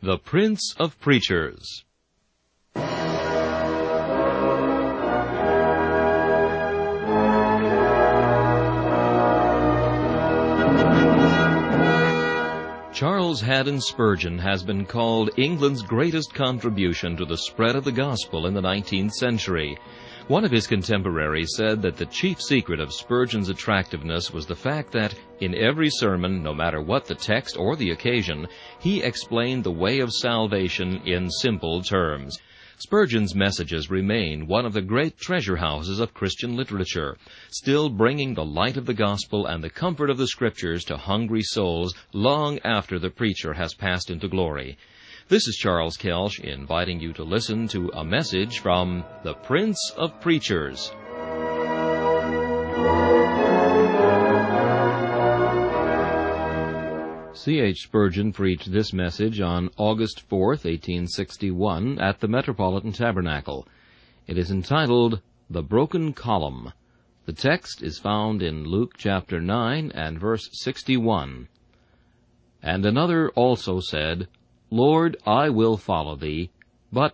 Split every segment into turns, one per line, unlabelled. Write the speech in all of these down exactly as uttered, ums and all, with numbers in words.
The Prince of Preachers. Charles Haddon Spurgeon has been called England's greatest contribution to the spread of the gospel in the nineteenth century. One of his contemporaries said that the chief secret of Spurgeon's attractiveness was the fact that, in every sermon, no matter what the text or the occasion, he explained the way of salvation in simple terms. Spurgeon's messages remain one of the great treasure houses of Christian literature, still bringing the light of the gospel and the comfort of the Scriptures to hungry souls long after the preacher has passed into glory. This is Charles Kelsch inviting you to listen to a message from the Prince of Preachers. C H Spurgeon preached this message on August fourth, eighteen sixty-one, at the Metropolitan Tabernacle. It is entitled, The Broken Column. The text is found in Luke chapter nine and verse sixty-one. And another also said, Lord, I will follow thee, but...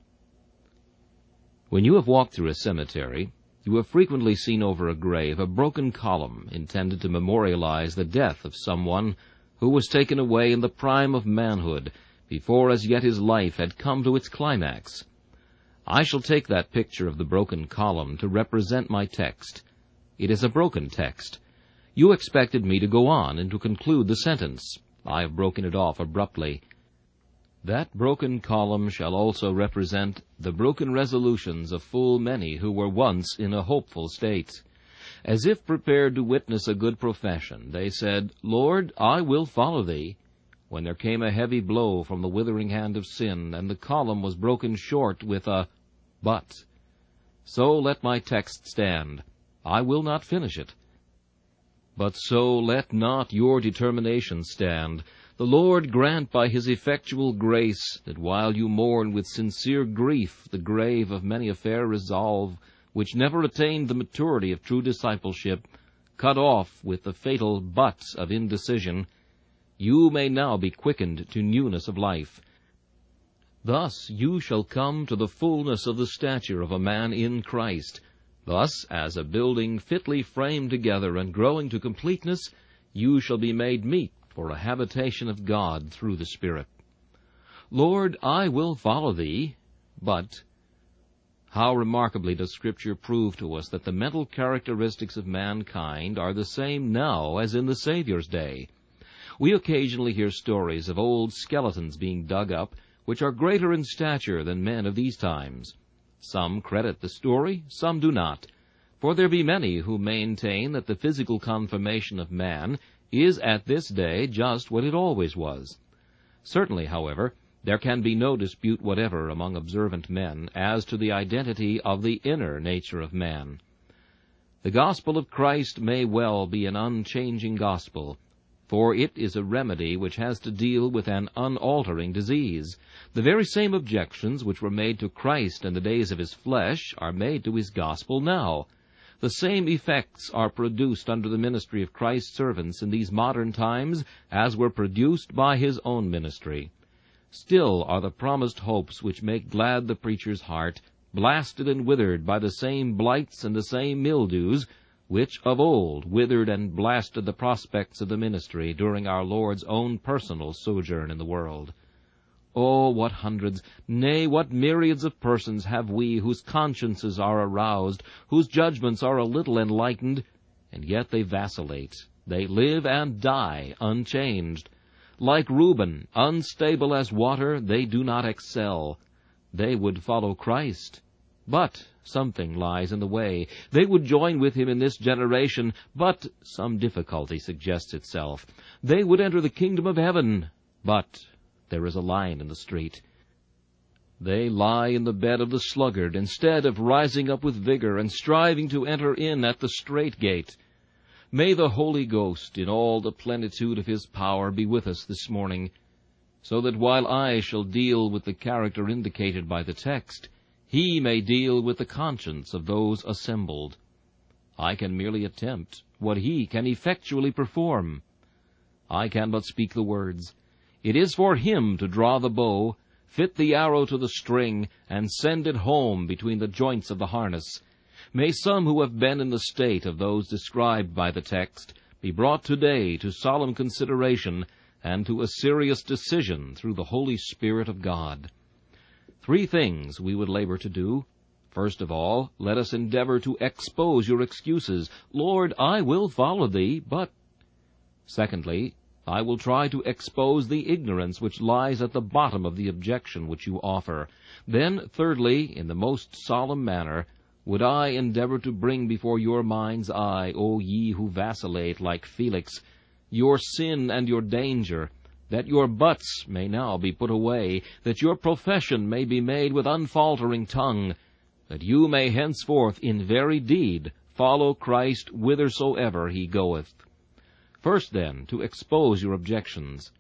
When you have walked through a cemetery, you have frequently seen over a grave a broken column intended to memorialize the death of someone who was taken away in the prime of manhood, before as yet his life had come to its climax. I shall take that picture of the broken column to represent my text. It is a broken text. You expected me to go on and to conclude the sentence. I have broken it off abruptly. That broken column shall also represent the broken resolutions of full many who were once in a hopeful state. As if prepared to witness a good profession, they said, Lord, I will follow thee, when there came a heavy blow from the withering hand of sin, and the column was broken short with a but. So let my text stand. I will not finish it. But so let not your determination stand. The Lord grant by his effectual grace that while you mourn with sincere grief the grave of many a fair resolve, which never attained the maturity of true discipleship, cut off with the fatal but of indecision, you may now be quickened to newness of life. Thus you shall come to the fullness of the stature of a man in Christ. Thus, as a building fitly framed together and growing to completeness, you shall be made meet for a habitation of God through the Spirit. Lord, I will follow thee, but... How remarkably does Scripture prove to us that the mental characteristics of mankind are the same now as in the Savior's day. We occasionally hear stories of old skeletons being dug up, which are greater in stature than men of these times. Some credit the story, some do not, for there be many who maintain that the physical conformation of man is at this day just what it always was. Certainly, however, there can be no dispute whatever among observant men as to the identity of the inner nature of man. The gospel of Christ may well be an unchanging gospel, for it is a remedy which has to deal with an unaltering disease. The very same objections which were made to Christ in the days of his flesh are made to his gospel now. The same effects are produced under the ministry of Christ's servants in these modern times as were produced by his own ministry. Still are the promised hopes which make glad the preacher's heart, blasted and withered by the same blights and the same mildews, which of old withered and blasted the prospects of the ministry during our Lord's own personal sojourn in the world. Oh, what hundreds, nay, what myriads of persons have we whose consciences are aroused, whose judgments are a little enlightened, and yet they vacillate, they live and die unchanged. Like Reuben, unstable as water, they do not excel. They would follow Christ, but something lies in the way. They would join with him in this generation, but some difficulty suggests itself. They would enter the kingdom of heaven, but there is a lion in the street. They lie in the bed of the sluggard, instead of rising up with vigor and striving to enter in at the strait gate. May the Holy Ghost, in all the plenitude of his power, be with us this morning, so that while I shall deal with the character indicated by the text, he may deal with the conscience of those assembled. I can merely attempt what he can effectually perform. I can but speak the words. It is for him to draw the bow, fit the arrow to the string, and send it home between the joints of the harness. May some who have been in the state of those described by the text be brought today to solemn consideration and to a serious decision through the Holy Spirit of God. Three things we would labor to do. First of all, let us endeavor to expose your excuses. Lord, I will follow thee, but... Secondly, I will try to expose the ignorance which lies at the bottom of the objection which you offer. Then, thirdly, in the most solemn manner, would I endeavor to bring before your mind's eye, O ye who vacillate like Felix, your sin and your danger, that your buts may now be put away, that your profession may be made with unfaltering tongue, that you may henceforth in very deed follow Christ whithersoever he goeth. First, then, to expose your objections.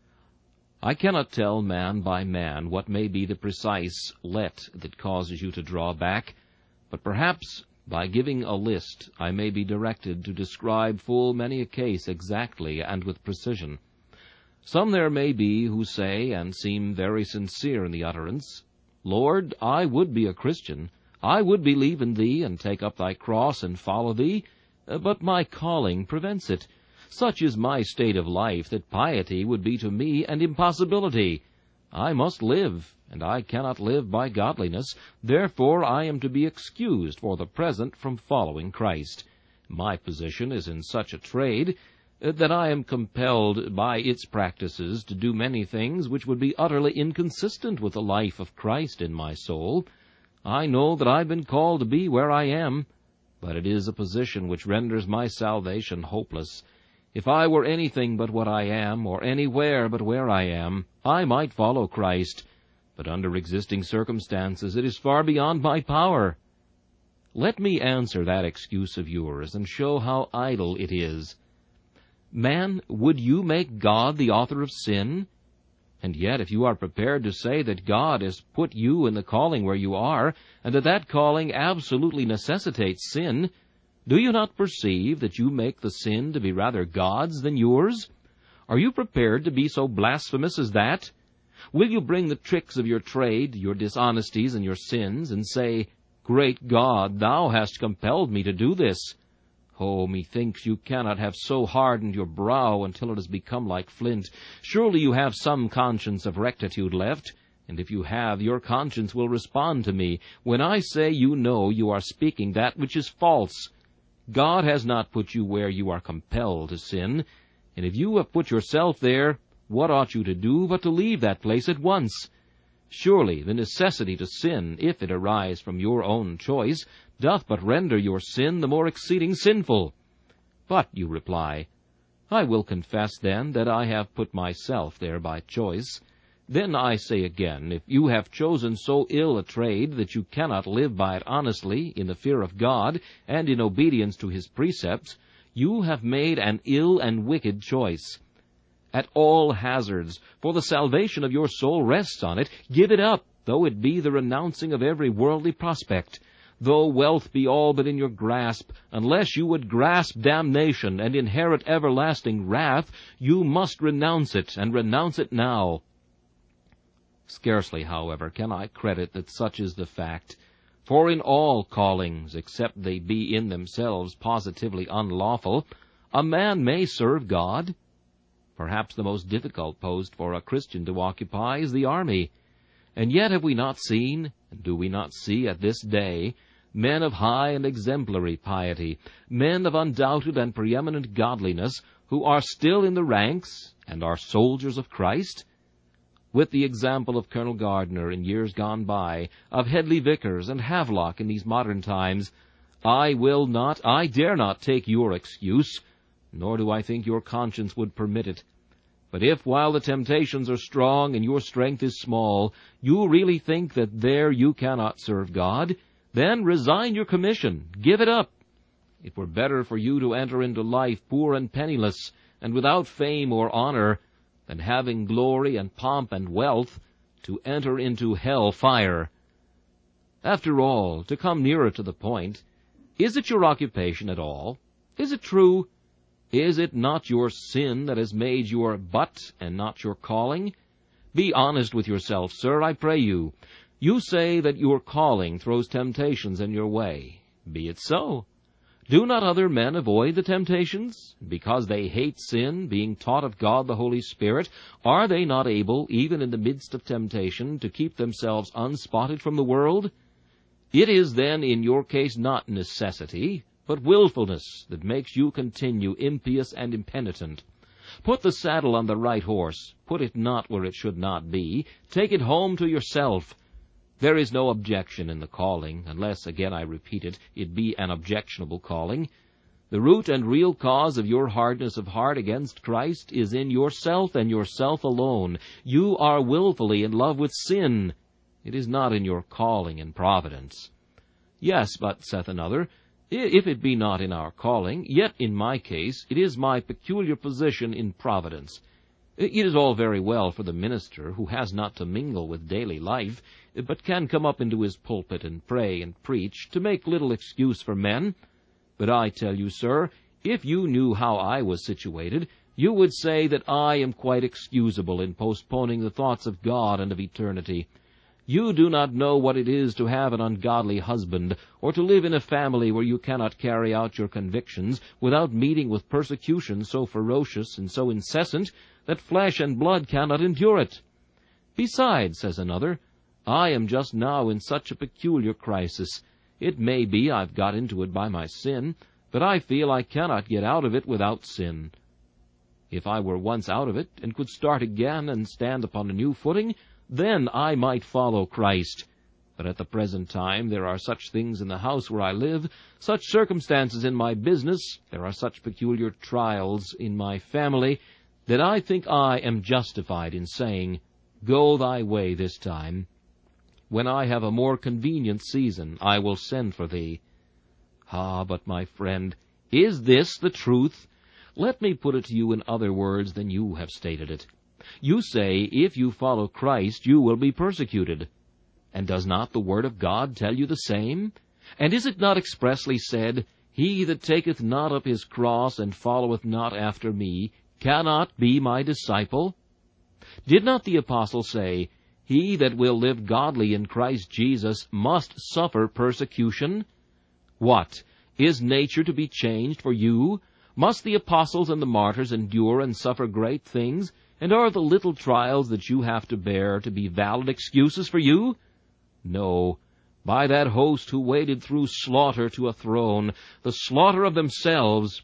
I cannot tell man by man what may be the precise let that causes you to draw back, but perhaps by giving a list I may be directed to describe full many a case exactly and with precision. Some there may be who say, and seem very sincere in the utterance, Lord, I would be a Christian, I would believe in thee, and take up thy cross and follow thee, but my calling prevents it. Such is my state of life that piety would be to me an impossibility. I must live, and I cannot live by godliness. Therefore I am to be excused for the present from following Christ. My position is in such a trade that I am compelled by its practices to do many things which would be utterly inconsistent with the life of Christ in my soul. I know that I've been called to be where I am, but it is a position which renders my salvation hopeless. If I were anything but what I am, or anywhere but where I am, I might follow Christ, but under existing circumstances it is far beyond my power. Let me answer that excuse of yours, and show how idle it is. Man, would you make God the author of sin? And yet, if you are prepared to say that God has put you in the calling where you are, and that that calling absolutely necessitates sin, do you not perceive that you make the sin to be rather God's than yours? Are you prepared to be so blasphemous as that? Will you bring the tricks of your trade, your dishonesties and your sins, and say, Great God, thou hast compelled me to do this? Oh, methinks you cannot have so hardened your brow until it has become like flint. Surely you have some conscience of rectitude left, and if you have, your conscience will respond to me when I say you know you are speaking that which is false. God has not put you where you are compelled to sin, and if you have put yourself there, what ought you to do but to leave that place at once? Surely the necessity to sin, if it arise from your own choice, doth but render your sin the more exceeding sinful. But, you reply, I will confess then that I have put myself there by choice. Then I say again, if you have chosen so ill a trade that you cannot live by it honestly, in the fear of God, and in obedience to his precepts, you have made an ill and wicked choice. At all hazards, for the salvation of your soul rests on it, give it up, though it be the renouncing of every worldly prospect. Though wealth be all but in your grasp, unless you would grasp damnation and inherit everlasting wrath, you must renounce it, and renounce it now. Scarcely, however, can I credit that such is the fact, for in all callings, except they be in themselves positively unlawful, a man may serve God. Perhaps the most difficult post for a Christian to occupy is the army. And yet have we not seen, and do we not see at this day, men of high and exemplary piety, men of undoubted and preeminent godliness, who are still in the ranks and are soldiers of Christ? With the example of Colonel Gardner in years gone by, of Headley Vickers and Havelock in these modern times, I will not, I dare not take your excuse, nor do I think your conscience would permit it. But if, while the temptations are strong and your strength is small, you really think that there you cannot serve God, then resign your commission, give it up. It were better for you to enter into life poor and penniless, and without fame or honor, than having glory and pomp and wealth, to enter into hell fire. After all, to come nearer to the point, is it your occupation at all? Is it true? Is it not your sin that has made your but and not your calling? Be honest with yourself, sir, I pray you. You say that your calling throws temptations in your way. Be it so. Do not other men avoid the temptations? Because they hate sin, being taught of God the Holy Spirit, are they not able, even in the midst of temptation, to keep themselves unspotted from the world? It is then in your case not necessity, but willfulness, that makes you continue impious and impenitent. Put the saddle on the right horse, put it not where it should not be, take it home to yourself. There is no objection in the calling, unless, again I repeat it, it be an objectionable calling. The root and real cause of your hardness of heart against Christ is in yourself and yourself alone. You are willfully in love with sin. It is not in your calling and providence. Yes, but, saith another, if it be not in our calling, yet in my case it is my peculiar position in providence. It is all very well for the minister, who has not to mingle with daily life, but can come up into his pulpit and pray and preach, to make little excuse for men. But I tell you, sir, if you knew how I was situated, you would say that I am quite excusable in postponing the thoughts of God and of eternity. You do not know what it is to have an ungodly husband, or to live in a family where you cannot carry out your convictions without meeting with persecution so ferocious and so incessant that flesh and blood cannot endure it. Besides, says another, I am just now in such a peculiar crisis. It may be I've got into it by my sin, but I feel I cannot get out of it without sin. If I were once out of it, and could start again and stand upon a new footing, then I might follow Christ. But at the present time there are such things in the house where I live, such circumstances in my business, there are such peculiar trials in my family, that I think I am justified in saying, Go thy way this time. When I have a more convenient season, I will send for thee. Ah, but my friend, is this the truth? Let me put it to you in other words than you have stated it. You say, if you follow Christ, you will be persecuted. And does not the Word of God tell you the same? And is it not expressly said, He that taketh not up his cross and followeth not after me cannot be my disciple? Did not the apostle say, He that will live godly in Christ Jesus must suffer persecution? What? Is nature to be changed for you? Must the apostles and the martyrs endure and suffer great things? And are the little trials that you have to bear to be valid excuses for you? No. By that host who waded through slaughter to a throne, the slaughter of themselves.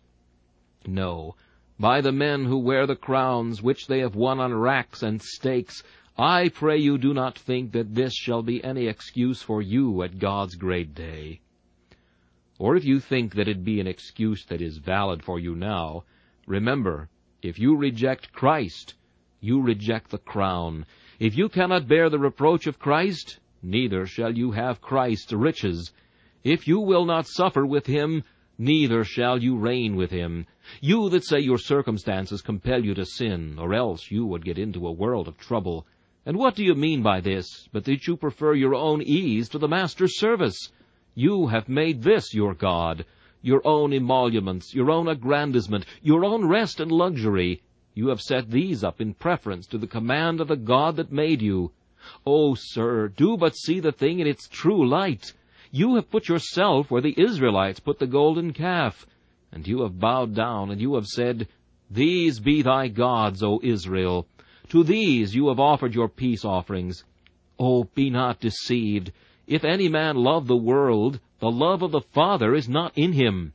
No. By the men who wear the crowns which they have won on racks and stakes, I pray you do not think that this shall be any excuse for you at God's great day. Or if you think that it be an excuse that is valid for you now, remember, if you reject Christ, you reject the crown. If you cannot bear the reproach of Christ, neither shall you have Christ's riches. If you will not suffer with him, neither shall you reign with him. You that say your circumstances compel you to sin, or else you would get into a world of trouble. And what do you mean by this, but that you prefer your own ease to the Master's service? You have made this your God, your own emoluments, your own aggrandizement, your own rest and luxury. You have set these up in preference to the command of the God that made you. Oh, sir, do but see the thing in its true light. You have put yourself where the Israelites put the golden calf, and you have bowed down, and you have said, These be thy gods, O Israel. To these you have offered your peace offerings. Oh, be not deceived. If any man love the world, the love of the Father is not in him.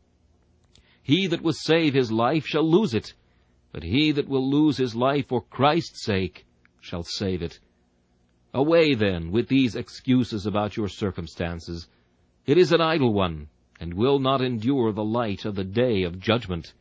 He that will save his life shall lose it, but he that will lose his life for Christ's sake shall save it. Away, then, with these excuses about your circumstances. It is an idle one, and will not endure the light of the day of judgment.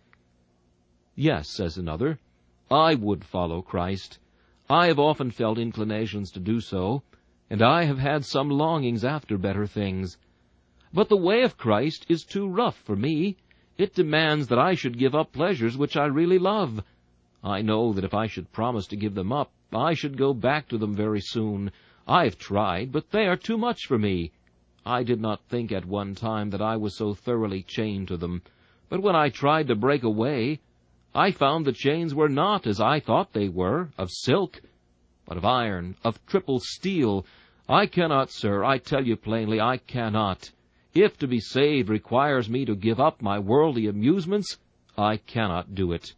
Yes, says another, I would follow Christ. I have often felt inclinations to do so, and I have had some longings after better things. But the way of Christ is too rough for me. It demands that I should give up pleasures which I really love. I know that if I should promise to give them up, I should go back to them very soon. I have tried, but they are too much for me. I did not think at one time that I was so thoroughly chained to them. But when I tried to break away, I found the chains were not, as I thought they were, of silk, but of iron, of triple steel. I cannot, sir, I tell you plainly, I cannot. If to be saved requires me to give up my worldly amusements, I cannot do it.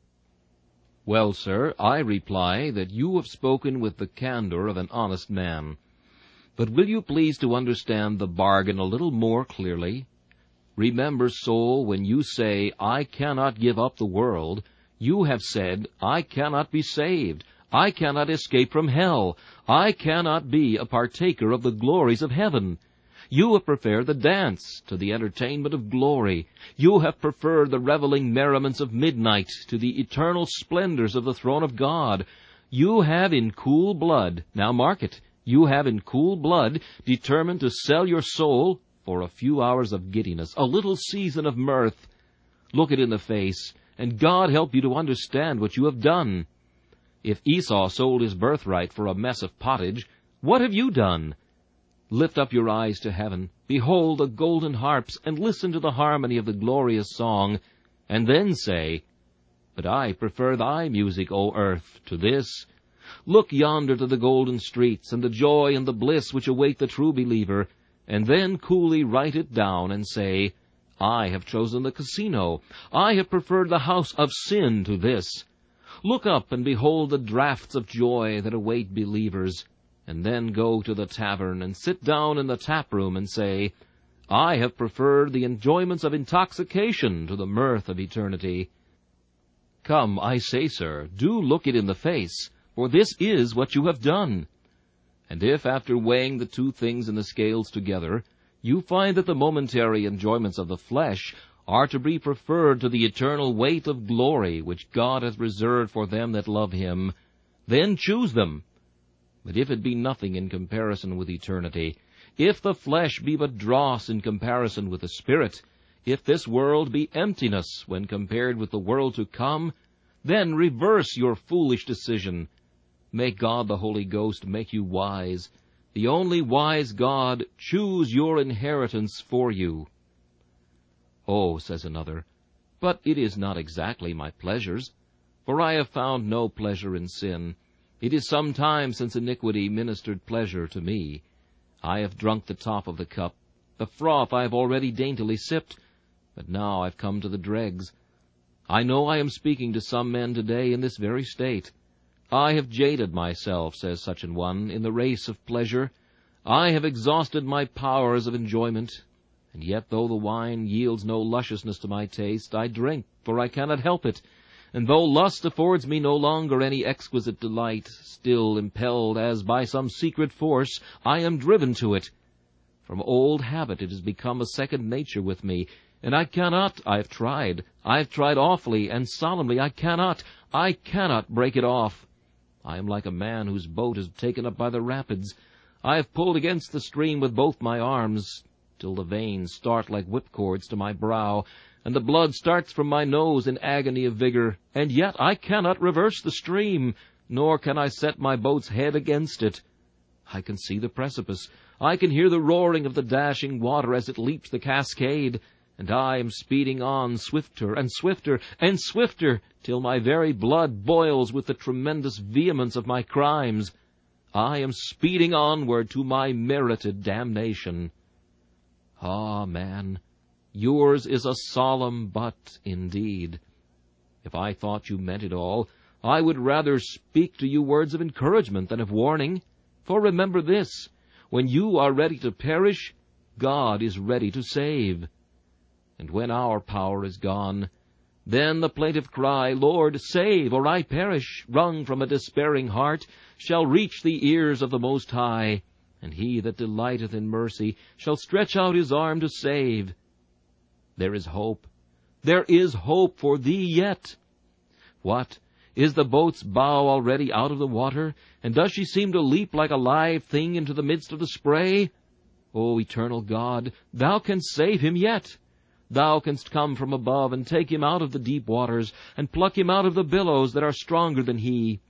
Well, sir, I reply that you have spoken with the candor of an honest man. But will you please to understand the bargain a little more clearly? Remember, soul, when you say, I cannot give up the world, you have said, I cannot be saved, I cannot escape from hell, I cannot be a partaker of the glories of heaven. You have preferred the dance to the entertainment of glory. You have preferred the reveling merriments of midnight to the eternal splendors of the throne of God. You have in cool blood, now mark it, you have in cool blood determined to sell your soul for a few hours of giddiness, a little season of mirth. Look it in the face, and God help you to understand what you have done. If Esau sold his birthright for a mess of pottage, what have you done? Lift up your eyes to heaven, behold the golden harps, and listen to the harmony of the glorious song, and then say, But I prefer thy music, O earth, to this. Look yonder to the golden streets, and the joy and the bliss which await the true believer, and then coolly write it down and say, I have chosen the casino. I have preferred the house of sin to this. Look up and behold the draughts of joy that await believers, and then go to the tavern and sit down in the tap-room and say, I have preferred the enjoyments of intoxication to the mirth of eternity. Come, I say, sir, do look it in the face, for this is what you have done. And if, after weighing the two things in the scales together, you find that the momentary enjoyments of the flesh are to be preferred to the eternal weight of glory which God hath reserved for them that love him, then choose them. But if it be nothing in comparison with eternity, if the flesh be but dross in comparison with the Spirit, if this world be emptiness when compared with the world to come, then reverse your foolish decision. May God the Holy Ghost make you wise, the only wise God choose your inheritance for you. Oh, says another, but it is not exactly my pleasures, for I have found no pleasure in sin. It is some time since iniquity ministered pleasure to me. I have drunk the top of the cup, the froth I have already daintily sipped, but now I've come to the dregs. I know I am speaking to some men today in this very state. I have jaded myself, says such an one, in the race of pleasure. I have exhausted my powers of enjoyment. And yet, though the wine yields no lusciousness to my taste, I drink, for I cannot help it. And though lust affords me no longer any exquisite delight, still impelled as by some secret force, I am driven to it. From old habit it has become a second nature with me, and I cannot, I have tried, I have tried awfully and solemnly, I cannot, I cannot break it off. I am like a man whose boat is taken up by the rapids. I have pulled against the stream with both my arms, till the veins start like whipcords to my brow, and the blood starts from my nose in agony of vigor, and yet I cannot reverse the stream, nor can I set my boat's head against it. I can see the precipice. I can hear the roaring of the dashing water as it leaps the cascade, and I am speeding on swifter and swifter and swifter, till my very blood boils with the tremendous vehemence of my crimes. I am speeding onward to my merited damnation. Ah, man, yours is a solemn but indeed. If I thought you meant it all, I would rather speak to you words of encouragement than of warning. For remember this, when you are ready to perish, God is ready to save. And when our power is gone, then the plaintive cry, Lord, save, or I perish, wrung from a despairing heart, shall reach the ears of the Most High, and he that delighteth in mercy shall stretch out his arm to save. There is hope. There is hope for thee yet. What? Is the boat's bow already out of the water, and does she seem to leap like a live thing into the midst of the spray? O eternal God, thou canst save him yet. Thou canst come from above and take him out of the deep waters, and pluck him out of the billows that are stronger than he.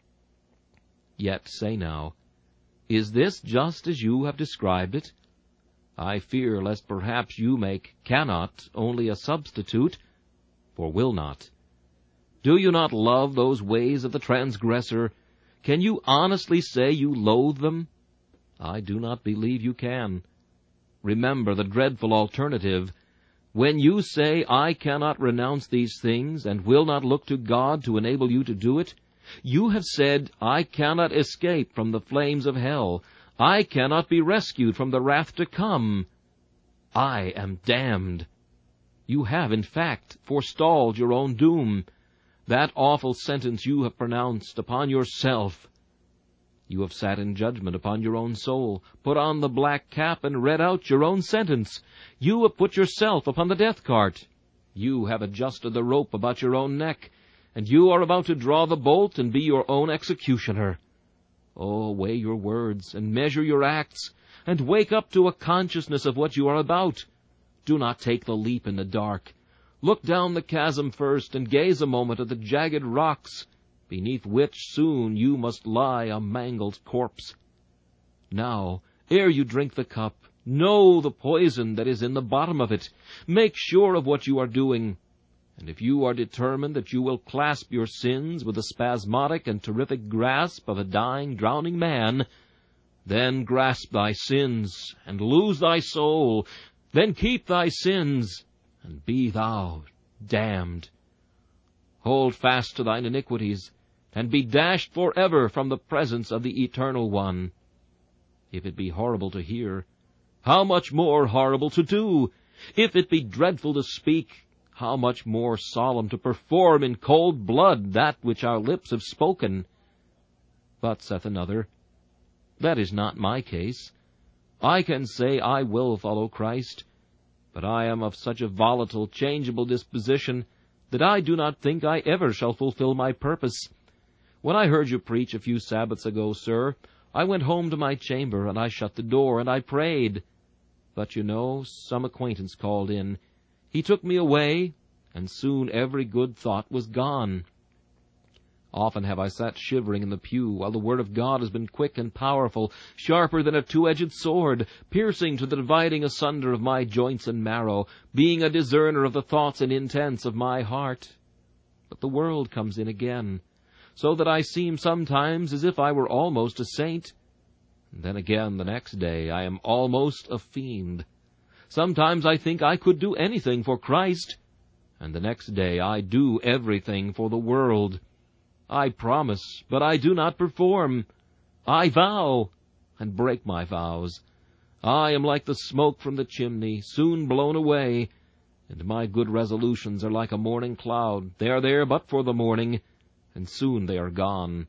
Yet say now, is this just as you have described it? I fear lest perhaps you make cannot only a substitute for will not. Do you not love those ways of the transgressor? Can you honestly say you loathe them? I do not believe you can. Remember the dreadful alternative. When you say, I cannot renounce these things, and will not look to God to enable you to do it, you have said, I cannot escape from the flames of hell. I cannot be rescued from the wrath to come. I am damned. You have, in fact, forestalled your own doom. That awful sentence you have pronounced upon yourself. You have sat in judgment upon your own soul, put on the black cap, and read out your own sentence. You have put yourself upon the death cart. You have adjusted the rope about your own neck, and you are about to draw the bolt and be your own executioner. Oh, weigh your words, and measure your acts, and wake up to a consciousness of what you are about. Do not take the leap in the dark. Look down the chasm first, and gaze a moment at the jagged rocks, beneath which soon you must lie a mangled corpse. Now, ere you drink the cup, know the poison that is in the bottom of it. Make sure of what you are doing. And if you are determined that you will clasp your sins with the spasmodic and terrific grasp of a dying, drowning man, then grasp thy sins, and lose thy soul. Then keep thy sins, and be thou damned. Hold fast to thine iniquities, and be dashed forever from the presence of the Eternal One. If it be horrible to hear, how much more horrible to do! If it be dreadful to speak, how much more solemn to perform in cold blood that which our lips have spoken. But, saith another, that is not my case. I can say I will follow Christ, but I am of such a volatile, changeable disposition that I do not think I ever shall fulfill my purpose. When I heard you preach a few Sabbaths ago, sir, I went home to my chamber, and I shut the door, and I prayed. But, you know, some acquaintance called in. He took me away, and soon every good thought was gone. Often have I sat shivering in the pew, while the Word of God has been quick and powerful, sharper than a two-edged sword, piercing to the dividing asunder of my joints and marrow, being a discerner of the thoughts and intents of my heart. But the world comes in again, so that I seem sometimes as if I were almost a saint. And then again, the next day, I am almost a fiend. Sometimes I think I could do anything for Christ, and the next day I do everything for the world. I promise, but I do not perform. I vow, and break my vows. I am like the smoke from the chimney, soon blown away, and my good resolutions are like a morning cloud. They are there but for the morning, and soon they are gone.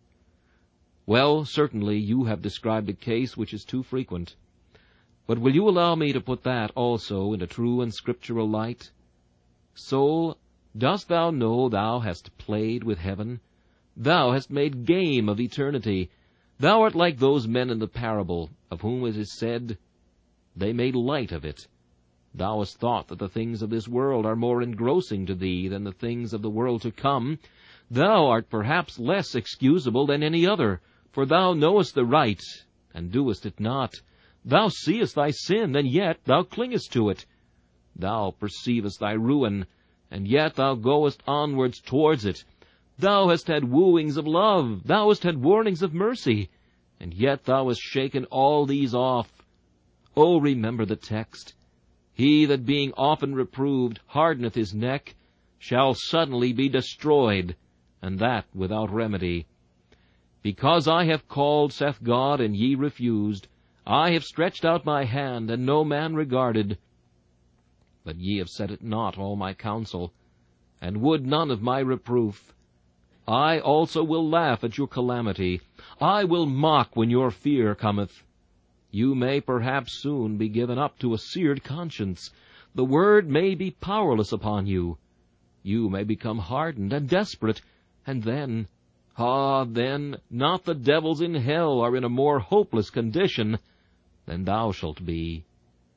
Well, certainly you have described a case which is too frequent. But will you allow me to put that also in a true and scriptural light? Soul, dost thou know thou hast played with heaven? Thou hast made game of eternity. Thou art like those men in the parable, of whom it is said, they made light of it. Thou hast thought that the things of this world are more engrossing to thee than the things of the world to come. Thou art perhaps less excusable than any other, for thou knowest the right, and doest it not. Thou seest thy sin, and yet thou clingest to it. Thou perceivest thy ruin, and yet thou goest onwards towards it. Thou hast had wooings of love, thou hast had warnings of mercy, and yet thou hast shaken all these off. Oh, remember the text. He that being often reproved hardeneth his neck, shall suddenly be destroyed, and that without remedy. Because I have called, saith God, and ye refused, I have stretched out my hand, and no man regarded. But ye have set at naught all my counsel, and would none of my reproof. I also will laugh at your calamity. I will mock when your fear cometh. You may perhaps soon be given up to a seared conscience. The word may be powerless upon you. You may become hardened and desperate, and then, ah, then, not the devils in hell are in a more hopeless condition than thou shalt be.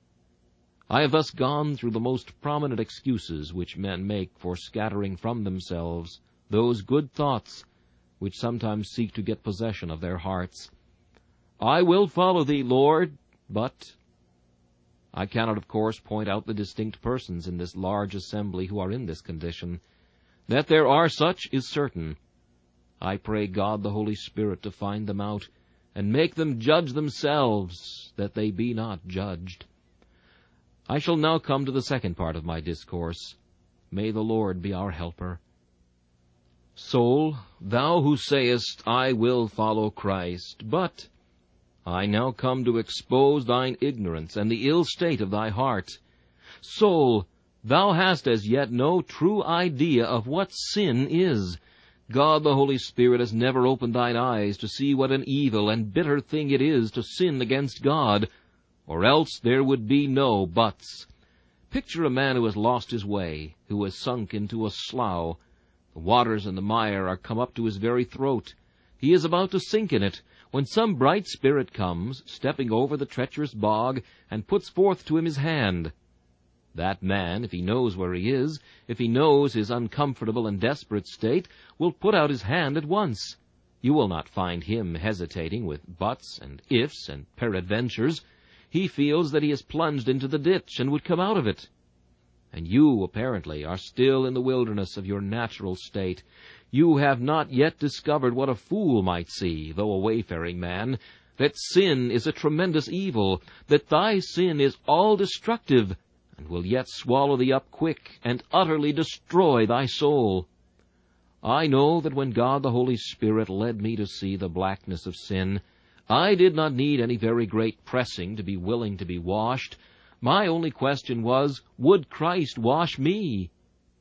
I have thus gone through the most prominent excuses which men make for scattering from themselves those good thoughts which sometimes seek to get possession of their hearts. I will follow thee, Lord, but... I cannot, of course, point out the distinct persons in this large assembly who are in this condition. That there are such is certain. I pray God the Holy Spirit to find them out, and make them judge themselves, that they be not judged. I shall now come to the second part of my discourse. May the Lord be our helper. Soul, thou who sayest, I will follow Christ, but I now come to expose thine ignorance and the ill state of thy heart. Soul, thou hast as yet no true idea of what sin is. God the Holy Spirit has never opened thine eyes to see what an evil and bitter thing it is to sin against God, or else there would be no buts. Picture a man who has lost his way, who has sunk into a slough. The waters and the mire are come up to his very throat. He is about to sink in it, when some bright spirit comes, stepping over the treacherous bog, and puts forth to him his hand. That man, if he knows where he is, if he knows his uncomfortable and desperate state, will put out his hand at once. You will not find him hesitating with buts and ifs and peradventures. He feels that he has plunged into the ditch and would come out of it. And you, apparently, are still in the wilderness of your natural state. You have not yet discovered what a fool might see, though a wayfaring man, that sin is a tremendous evil, that thy sin is all-destructive, and will yet swallow thee up quick, and utterly destroy thy soul. I know that when God the Holy Spirit led me to see the blackness of sin, I did not need any very great pressing to be willing to be washed. My only question was, would Christ wash me?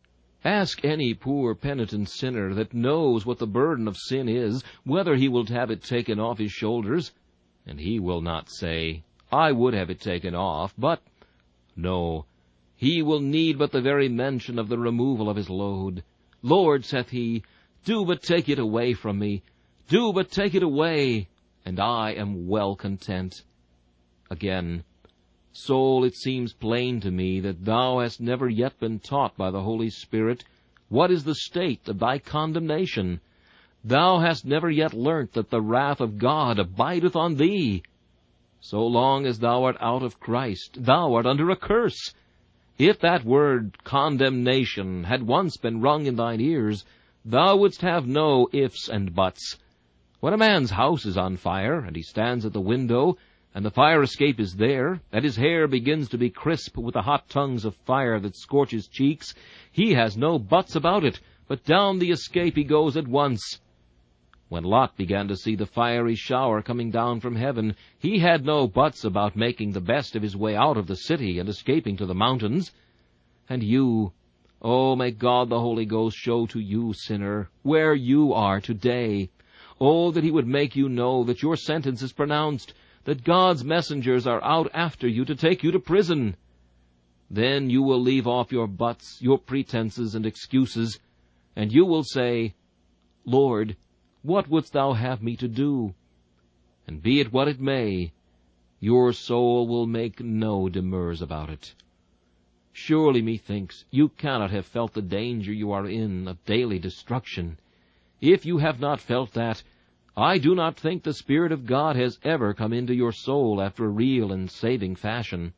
Ask any poor penitent sinner that knows what the burden of sin is, whether he will have it taken off his shoulders, and he will not say, I would have it taken off, but no, he will need but the very mention of the removal of his load. Lord, saith he, do but take it away from me, do but take it away, and I am well content. Again, soul, it seems plain to me that thou hast never yet been taught by the Holy Spirit what is the state of thy condemnation. Thou hast never yet learnt that the wrath of God abideth on thee. So long as thou art out of Christ, thou art under a curse. If that word condemnation had once been rung in thine ears, thou wouldst have no ifs and buts. When a man's house is on fire, and he stands at the window, and the fire escape is there, and his hair begins to be crisp with the hot tongues of fire that scorch his cheeks, he has no buts about it, but down the escape he goes at once. When Lot began to see the fiery shower coming down from heaven, he had no buts about making the best of his way out of the city and escaping to the mountains. And you, oh, may God the Holy Ghost show to you, sinner, where you are today. Oh, that he would make you know that your sentence is pronounced, that God's messengers are out after you to take you to prison. Then you will leave off your buts, your pretenses and excuses, and you will say, Lord, what wouldst thou have me to do? And be it what it may, your soul will make no demurs about it. Surely, methinks, you cannot have felt the danger you are in of daily destruction. If you have not felt that, I do not think the Spirit of God has ever come into your soul after a real and saving fashion.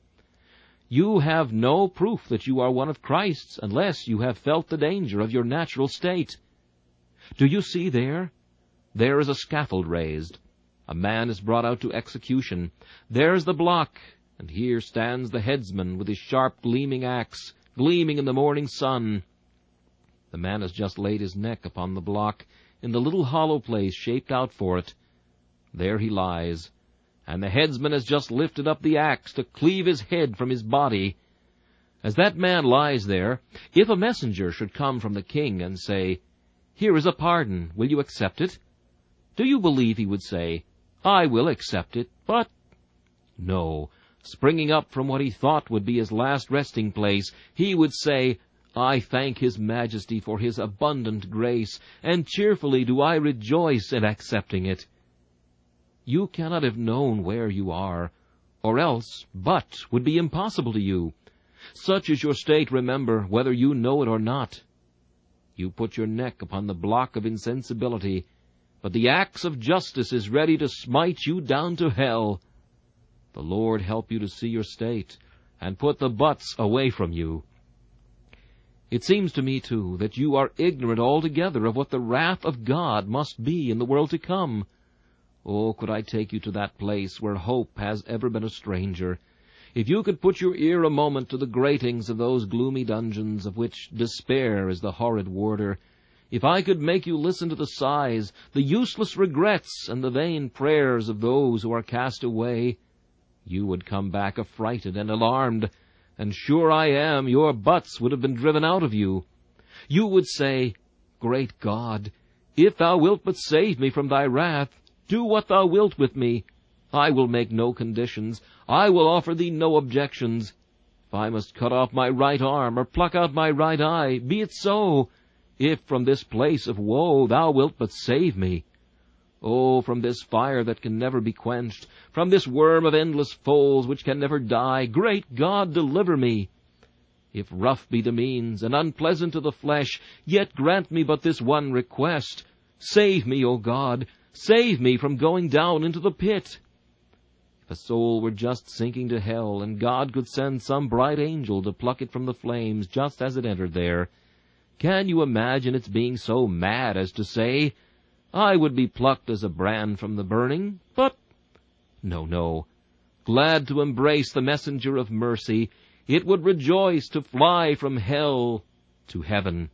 You have no proof that you are one of Christ's unless you have felt the danger of your natural state. Do you see there? There is a scaffold raised. A man is brought out to execution. There is the block, and here stands the headsman with his sharp gleaming axe, gleaming in the morning sun. The man has just laid his neck upon the block, in the little hollow place shaped out for it. There he lies, and the headsman has just lifted up the axe to cleave his head from his body. As that man lies there, if a messenger should come from the king and say, Here is a pardon, will you accept it? Do you believe he would say, I will accept it, but... No, springing up from what he thought would be his last resting place, he would say, I thank his majesty for his abundant grace, and cheerfully do I rejoice in accepting it. You cannot have known where you are, or else but would be impossible to you. Such is your state, remember, whether you know it or not. You put your neck upon the block of insensibility, but the axe of justice is ready to smite you down to hell. The Lord help you to see your state, and put the buts away from you. It seems to me, too, that you are ignorant altogether of what the wrath of God must be in the world to come. Oh, could I take you to that place where hope has ever been a stranger, if you could put your ear a moment to the gratings of those gloomy dungeons of which despair is the horrid warder, if I could make you listen to the sighs, the useless regrets, and the vain prayers of those who are cast away, you would come back affrighted and alarmed, and sure I am your buts would have been driven out of you. You would say, Great God, if thou wilt but save me from thy wrath, do what thou wilt with me. I will make no conditions. I will offer thee no objections. If I must cut off my right arm, or pluck out my right eye, be it so, if from this place of woe thou wilt but save me. Oh, from this fire that can never be quenched, from this worm of endless foals which can never die, great God, deliver me. If rough be the means, and unpleasant to the flesh, yet grant me but this one request. Save me, O God, save me from going down into the pit. If a soul were just sinking to hell, and God could send some bright angel to pluck it from the flames just as it entered there, can you imagine its being so mad as to say, I would be plucked as a brand from the burning? But, no, no, glad to embrace the messenger of mercy, it would rejoice to fly from hell to heaven.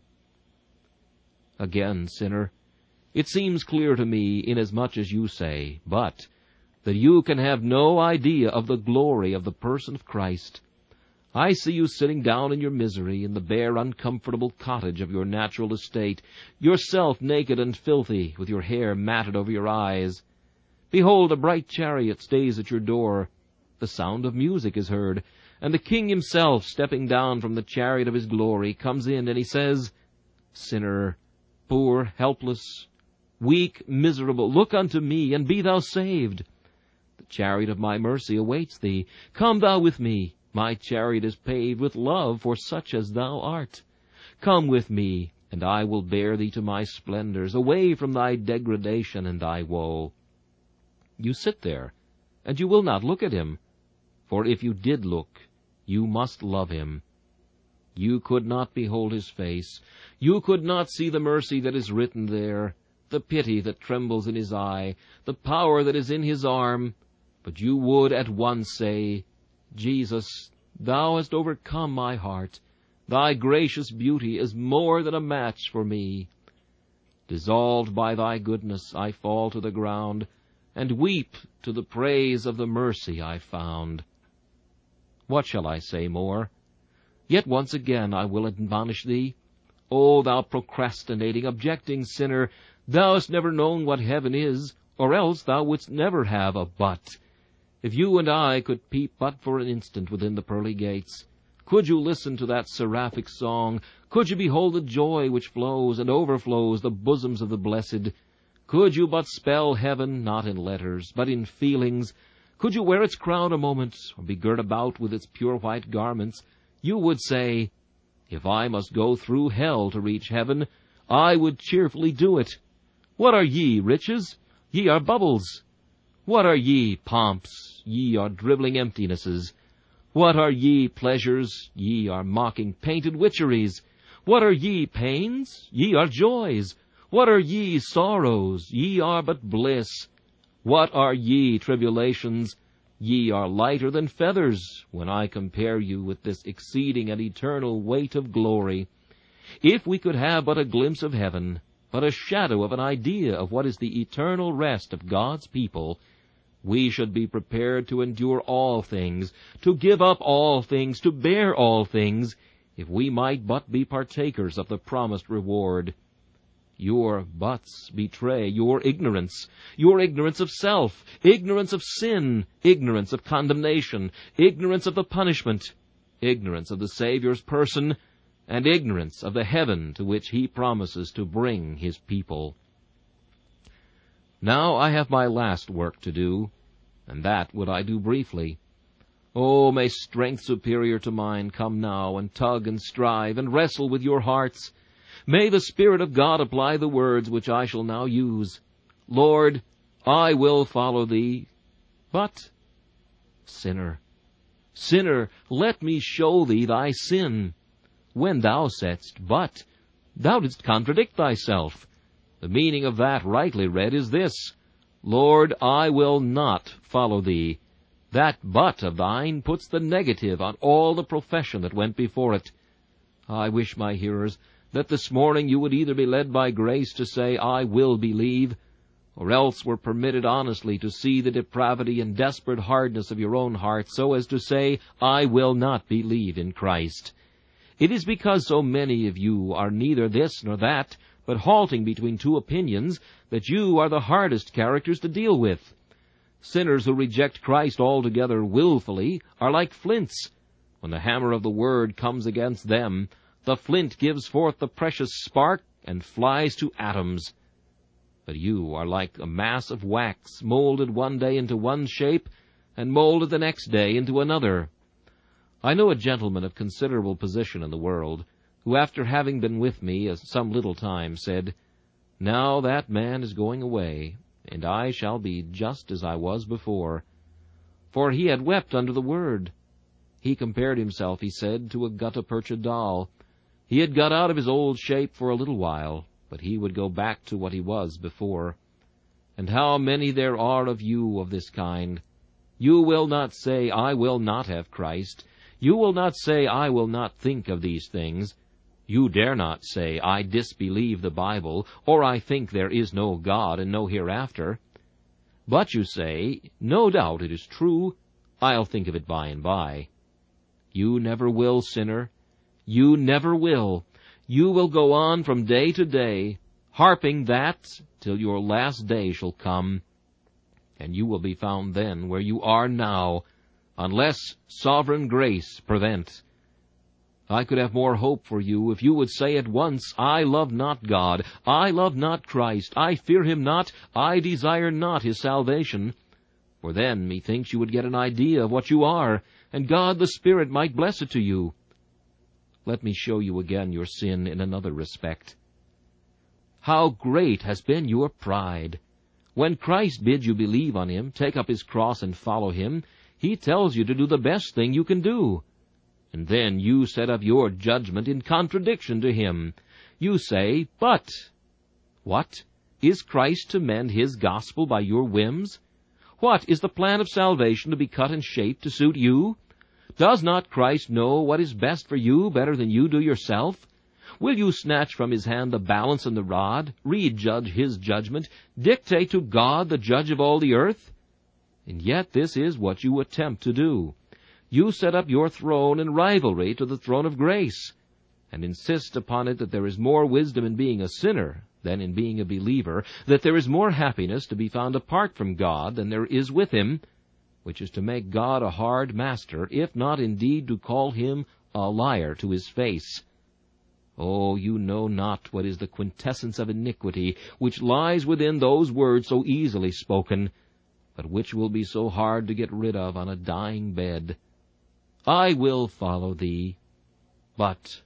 Again, sinner, it seems clear to me, inasmuch as you say, but that you can have no idea of the glory of the person of Christ. I see you sitting down in your misery in the bare, uncomfortable cottage of your natural estate, yourself naked and filthy, with your hair matted over your eyes. Behold, a bright chariot stays at your door. The sound of music is heard, and the King himself, stepping down from the chariot of his glory, comes in, and he says, Sinner, poor, helpless, weak, miserable, look unto me, and be thou saved. The chariot of my mercy awaits thee. Come thou with me. My chariot is paved with love for such as thou art. Come with me, and I will bear thee to my splendors, away from thy degradation and thy woe. You sit there, and you will not look at him, for if you did look, you must love him. You could not behold his face. You could not see the mercy that is written there, the pity that trembles in his eye, the power that is in his arm, but you would at once say, Jesus, thou hast overcome my heart. Thy gracious beauty is more than a match for me. Dissolved by thy goodness, I fall to the ground, and weep to the praise of the mercy I found. What shall I say more? Yet once again I will admonish thee. O thou procrastinating, objecting sinner, thou hast never known what heaven is, or else thou wouldst never have a but. If you and I could peep but for an instant within the pearly gates, could you listen to that seraphic song, could you behold the joy which flows and overflows the bosoms of the blessed, could you but spell heaven not in letters, but in feelings, could you wear its crown a moment, or be girt about with its pure white garments, you would say, If I must go through hell to reach heaven, I would cheerfully do it. What are ye, riches? Ye are bubbles. What are ye, pomps? Ye are dribbling emptinesses. What are ye, pleasures? Ye are mocking painted witcheries. What are ye, pains? Ye are joys. What are ye, sorrows? Ye are but bliss. What are ye, tribulations? Ye are lighter than feathers, when I compare you with this exceeding and eternal weight of glory. If we could have but a glimpse of heaven, but a shadow of an idea of what is the eternal rest of God's people, we should be prepared to endure all things, to give up all things, to bear all things, if we might but be partakers of the promised reward. Your buts betray your ignorance, your ignorance of self, ignorance of sin, ignorance of condemnation, ignorance of the punishment, ignorance of the Savior's person, and ignorance of the heaven to which he promises to bring his people. Now I have my last work to do, and that would I do briefly. Oh, may strength superior to mine come now and tug and strive and wrestle with your hearts. May the Spirit of God apply the words which I shall now use. Lord, I will follow thee, but, sinner, sinner, let me show thee thy sin. when thou saidst, but, thou didst contradict thyself. The meaning of that, rightly read, is this: Lord, I will not follow thee. That but of thine puts the negative on all the profession that went before it. I wish, my hearers, that this morning you would either be led by grace to say, I will believe, or else were permitted honestly to see the depravity and desperate hardness of your own heart, so as to say, I will not believe in Christ. It is because so many of you are neither this nor that, but halting between two opinions, that you are the hardest characters to deal with. Sinners who reject Christ altogether willfully are like flints. When the hammer of the Word comes against them, the flint gives forth the precious spark and flies to atoms. But you are like a mass of wax, molded one day into one shape, and molded the next day into another. I know a gentleman of considerable position in the world, who, after having been with me some little time, said, Now that man is going away, and I shall be just as I was before. For he had wept under the Word. He compared himself, he said, to a gutta-percha doll. He had got out of his old shape for a little while, but he would go back to what he was before. And how many there are of you of this kind! You will not say, I will not have Christ. You will not say, I will not think of these things. You dare not say, I disbelieve the Bible, or I think there is no God and no hereafter. But you say, no doubt it is true, I'll think of it by and by. You never will, sinner. You never will. You will go on from day to day, harping that till your last day shall come, and you will be found then where you are now, unless sovereign grace prevent. I could have more hope for you if you would say at once, I love not God, I love not Christ, I fear him not, I desire not his salvation. For then, methinks, you would get an idea of what you are, and God the Spirit might bless it to you. Let me show you again your sin in another respect. How great has been your pride! When Christ bids you believe on him, take up his cross and follow him, he tells you to do the best thing you can do. And then you set up your judgment in contradiction to him. You say, but, what? Is Christ to mend his gospel by your whims? What, is the plan of salvation to be cut and shaped to suit you? Does not Christ know what is best for you better than you do yourself? Will you snatch from his hand the balance and the rod, rejudge his judgment, dictate to God, the judge of all the earth? And yet this is what you attempt to do. You set up your throne in rivalry to the throne of grace, and insist upon it that there is more wisdom in being a sinner than in being a believer, that there is more happiness to be found apart from God than there is with him, which is to make God a hard master, if not indeed to call him a liar to his face. Oh, you know not what is the quintessence of iniquity which lies within those words so easily spoken, but which will be so hard to get rid of on a dying bed. I will follow thee, but...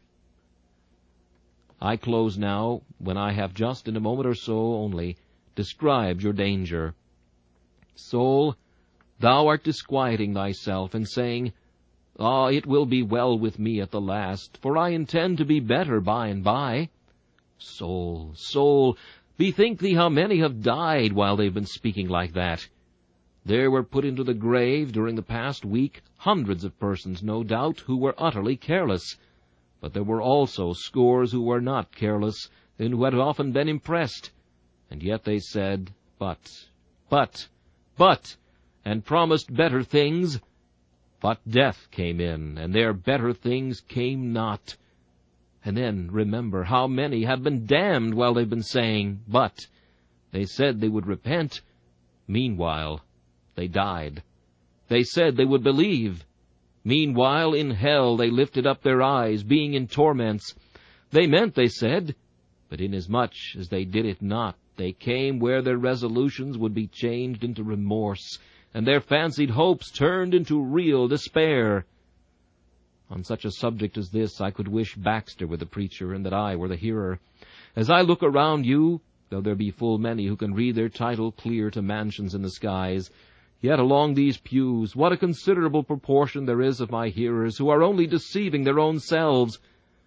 I close now, when I have just in a moment or so only described your danger. Soul, thou art disquieting thyself, and saying, Ah, it will be well with me at the last, for I intend to be better by and by. Soul, soul, bethink thee how many have died while they've been speaking like that. There were put into the grave during the past week hundreds of persons, no doubt, who were utterly careless. But there were also scores who were not careless, and who had often been impressed. And yet they said, but, but, but, and promised better things. But death came in, and their better things came not. And then remember how many have been damned while they've been saying, but. They said they would repent. Meanwhile, they died. They said they would believe. Meanwhile, in hell they lifted up their eyes, being in torments. They meant, they said, but inasmuch as they did it not, they came where their resolutions would be changed into remorse, and their fancied hopes turned into real despair. On such a subject as this, I could wish Baxter were the preacher, and that I were the hearer. As I look around you, though there be full many who can read their title clear to mansions in the skies, yet along these pews, what a considerable proportion there is of my hearers who are only deceiving their own selves.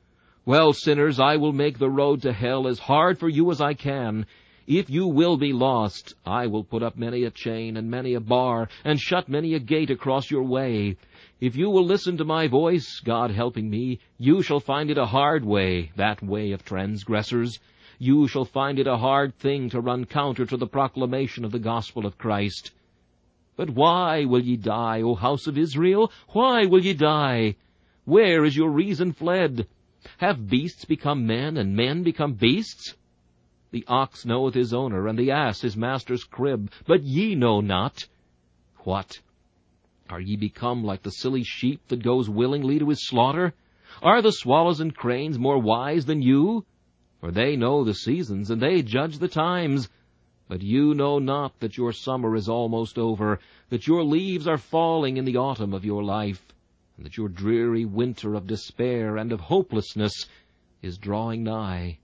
Well, sinners, I will make the road to hell as hard for you as I can. If you will be lost, I will put up many a chain and many a bar, and shut many a gate across your way. If you will listen to my voice, God helping me, you shall find it a hard way, that way of transgressors. You shall find it a hard thing to run counter to the proclamation of the gospel of Christ. But why will ye die, O house of Israel? Why will ye die? Where is your reason fled? Have beasts become men, and men become beasts? The ox knoweth his owner, and the ass his master's crib, but ye know not. What? Are ye become like the silly sheep that goes willingly to his slaughter? Are the swallows and cranes more wise than you? For they know the seasons, and they judge the times. But you know not that your summer is almost over, that your leaves are falling in the autumn of your life, and that your dreary winter of despair and of hopelessness is drawing nigh.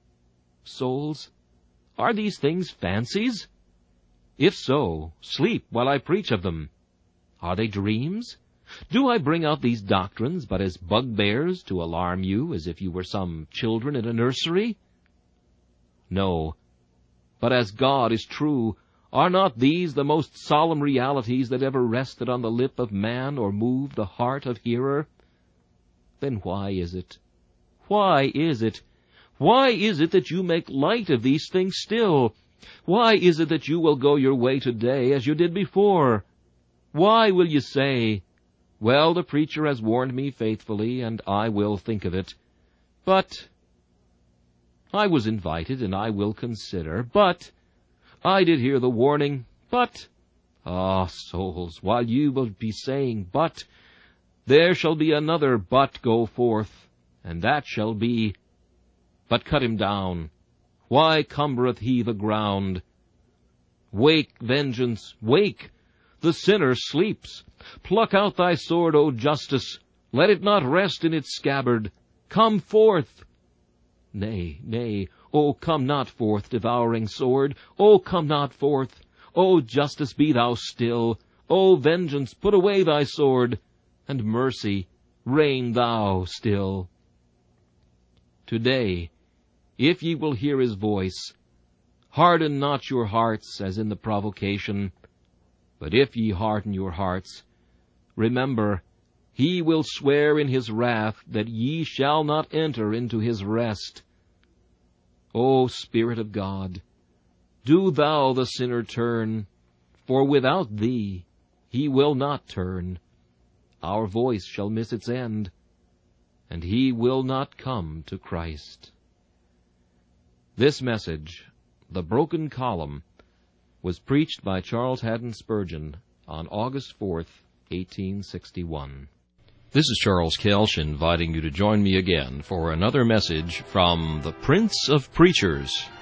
Souls, are these things fancies? If so, sleep while I preach of them. Are they dreams? Do I bring out these doctrines but as bugbears to alarm you, as if you were some children in a nursery? No, but as God is true, are not these the most solemn realities that ever rested on the lip of man or moved the heart of hearer? Then why is it, why is it, why is it that you make light of these things still? Why is it that you will go your way today as you did before? Why will you say, well, the preacher has warned me faithfully, and I will think of it. But I was invited, and I will consider. But I did hear the warning. But, ah, souls, while you will be saying, but, there shall be another but go forth, and that shall be, but cut him down. Why cumbereth he the ground? Wake, vengeance, wake! The sinner sleeps. Pluck out thy sword, O justice. Let it not rest in its scabbard. Come forth. Nay, nay, O come not forth, devouring sword. O come not forth. O justice, be thou still. O vengeance, put away thy sword. And mercy, reign thou still. Today, if ye will hear his voice, harden not your hearts as in the provocation. But if ye harden your hearts, remember, he will swear in his wrath that ye shall not enter into his rest. O Spirit of God, do thou the sinner turn, for without thee he will not turn. Our voice shall miss its end, and he will not come to Christ. This message, The Broken Column, was preached by Charles Haddon Spurgeon on August fourth, eighteen sixty-one. This is Charles Kelsch inviting you to join me again for another message from the Prince of Preachers.